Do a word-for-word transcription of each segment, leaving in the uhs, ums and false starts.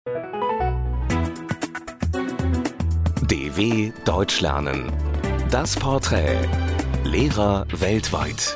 D W Deutsch lernen. Das Porträt. Lehrer weltweit.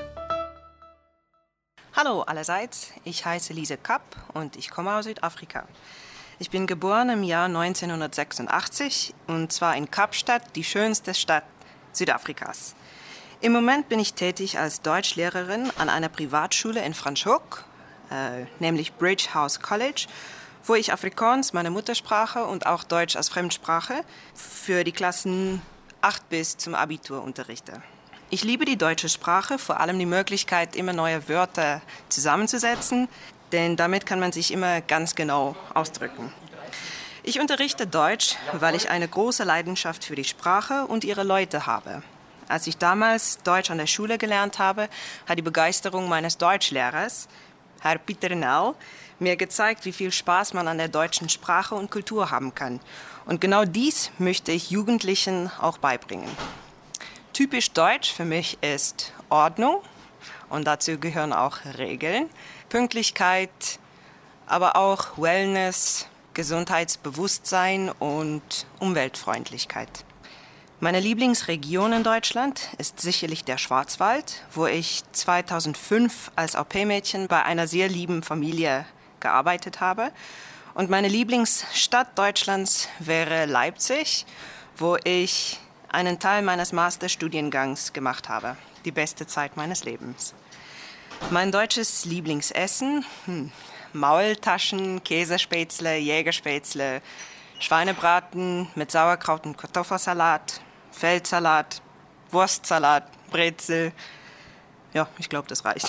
Hallo allerseits, ich heiße Lise Kapp und ich komme aus Südafrika. Ich bin geboren im Jahr neunzehnhundertsechsundachtzig und zwar in Kapstadt, die schönste Stadt Südafrikas. Im Moment bin ich tätig als Deutschlehrerin an einer Privatschule in Franschhoek, äh, nämlich Bridge House College, wo ich Afrikaans, meine Muttersprache, und auch Deutsch als Fremdsprache für die Klassen acht bis zum Abitur unterrichte. Ich liebe die deutsche Sprache, vor allem die Möglichkeit, immer neue Wörter zusammenzusetzen, denn damit kann man sich immer ganz genau ausdrücken. Ich unterrichte Deutsch, weil ich eine große Leidenschaft für die Sprache und ihre Leute habe. Als ich damals Deutsch an der Schule gelernt habe, hat die Begeisterung meines Deutschlehrers, Herr Pieter Nel, mir gezeigt, wie viel Spaß man an der deutschen Sprache und Kultur haben kann. Und genau dies möchte ich Jugendlichen auch beibringen. Typisch deutsch für mich ist Ordnung und dazu gehören auch Regeln, Pünktlichkeit, aber auch Wellness, Gesundheitsbewusstsein und Umweltfreundlichkeit. Meine Lieblingsregion in Deutschland ist sicherlich der Schwarzwald, wo ich zweitausendfünf als Au-pair-Mädchen bei einer sehr lieben Familie gearbeitet habe. Und meine Lieblingsstadt Deutschlands wäre Leipzig, wo ich einen Teil meines Masterstudiengangs gemacht habe. Die beste Zeit meines Lebens. Mein deutsches Lieblingsessen? Hm. Maultaschen, Käsespätzle, Jägerspätzle, Schweinebraten mit Sauerkraut und Kartoffelsalat, Feldsalat, Wurstsalat, Brezel. Ja, ich glaube, das reicht.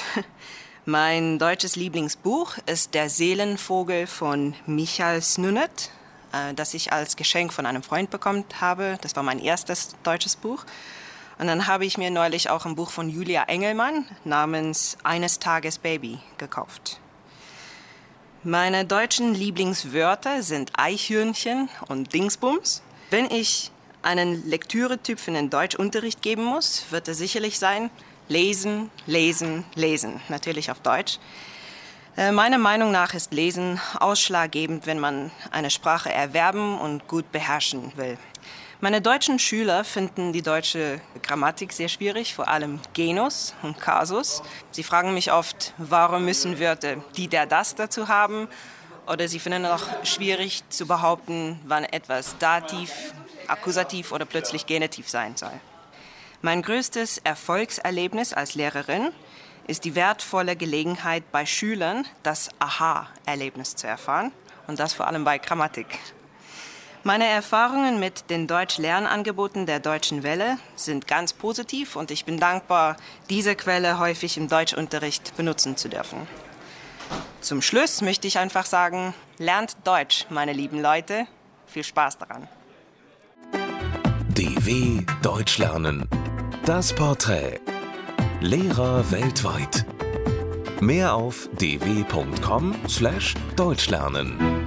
Mein deutsches Lieblingsbuch ist Der Seelenvogel von Michael Snunet, das ich als Geschenk von einem Freund bekommen habe. Das war mein erstes deutsches Buch. Und dann habe ich mir neulich auch ein Buch von Julia Engelmann namens Eines Tages Baby gekauft. Meine deutschen Lieblingswörter sind Eichhörnchen und Dingsbums. Wenn ich einen Lektüretyp für den Deutschunterricht geben muss, wird es sicherlich sein: Lesen, lesen, lesen. Natürlich auf Deutsch. Meiner Meinung nach ist Lesen ausschlaggebend, wenn man eine Sprache erwerben und gut beherrschen will. Meine deutschen Schüler finden die deutsche Grammatik sehr schwierig, vor allem Genus und Kasus. Sie fragen mich oft, warum müssen Wörter die, der, das dazu haben? Oder sie finden es auch schwierig zu behaupten, wann etwas Dativ, Akkusativ oder plötzlich Genitiv sein soll. Mein größtes Erfolgserlebnis als Lehrerin ist die wertvolle Gelegenheit bei Schülern, das Aha-Erlebnis zu erfahren, und das vor allem bei Grammatik. Meine Erfahrungen mit den Deutsch-Lernangeboten der Deutschen Welle sind ganz positiv und ich bin dankbar, diese Quelle häufig im Deutschunterricht benutzen zu dürfen. Zum Schluss möchte ich einfach sagen, lernt Deutsch, meine lieben Leute. Viel Spaß daran. D W Deutsch lernen. Das Porträt. Lehrer weltweit. Mehr auf d w punkt com slash deutschlernen.